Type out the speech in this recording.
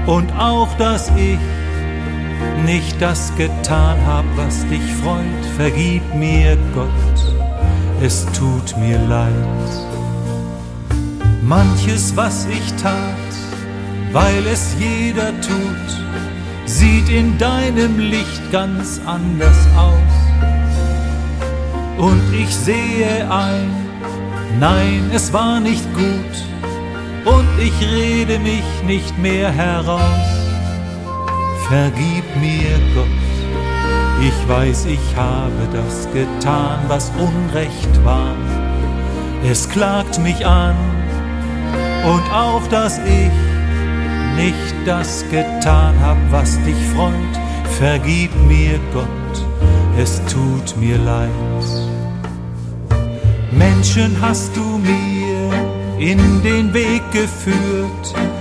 und auch, dass ich nicht das getan hab, was dich freut. Vergib mir, Gott, es tut mir leid. Manches, was ich tat, weil es jeder tut, sieht in deinem Licht ganz anders aus. Und ich sehe ein, nein, es war nicht gut, und ich rede mich nicht mehr heraus. Vergib mir, Gott, ich weiß, ich habe das getan, was Unrecht war. Es klagt mich an, und auch, dass ich nicht das getan hab, was dich freut. Vergib mir, Gott, es tut mir leid. Menschen hast du mir in den Weg geführt,